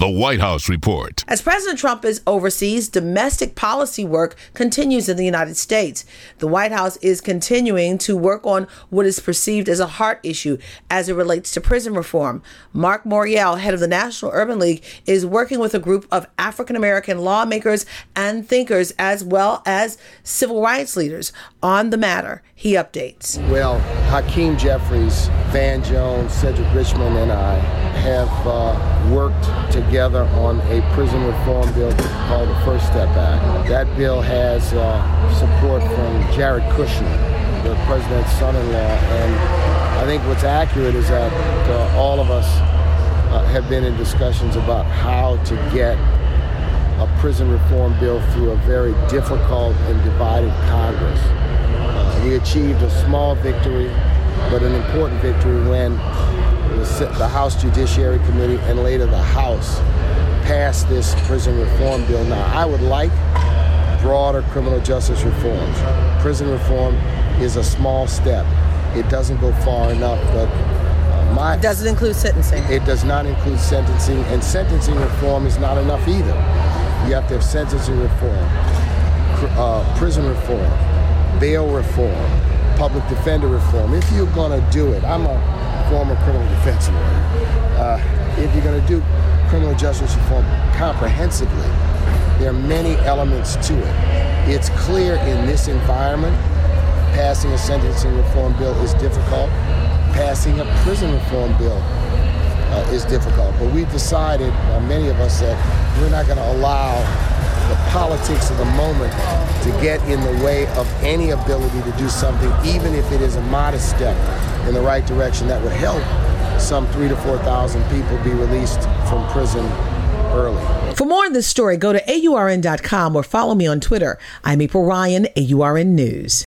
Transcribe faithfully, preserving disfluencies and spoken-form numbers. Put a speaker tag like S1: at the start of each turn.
S1: The White House Report.
S2: As President Trump is overseas, domestic policy work continues in the United States. The White House is continuing to work on what is perceived as a heart issue as it relates to prison reform. Mark Morial, head of the National Urban League, is working with a group of African-American lawmakers and thinkers as well as civil rights leaders on the matter. He updates.
S3: Well, Hakeem Jeffries, Van Jones, Cedric Richmond, and I have uh, worked together on a prison reform bill called the First Step Act. That bill has uh, support from Jared Kushner, the president's son-in-law, and I think what's accurate is that uh, all of us uh, have been in discussions about how to get a prison reform bill through a very difficult and divided Congress. Uh, we achieved a small victory, but an important victory when the, the House Judiciary Committee and later the House passed this prison reform bill. Now, I would like broader criminal justice reforms. Prison reform is a small step. It doesn't go far enough, but uh, my...
S2: It doesn't include sentencing.
S3: It does not include sentencing, and sentencing reform is not enough either. You have to have sentencing reform, uh, prison reform, bail reform, public defender reform. If you're going to do it, I'm a former criminal defense lawyer. Uh, if you're going to do criminal justice reform comprehensively, there are many elements to it. It's clear in this environment, passing a sentencing reform bill is difficult. Passing a prison reform bill uh, is difficult. But we've decided, uh, many of us, that we're not going to allow the politics of the moment to get in the way of any ability to do something, even if it is a modest step in the right direction that would help some three to four thousand people be released from prison early.
S2: For more on this story, go to A U R N dot com or follow me on Twitter. I'm April Ryan, A U R N News.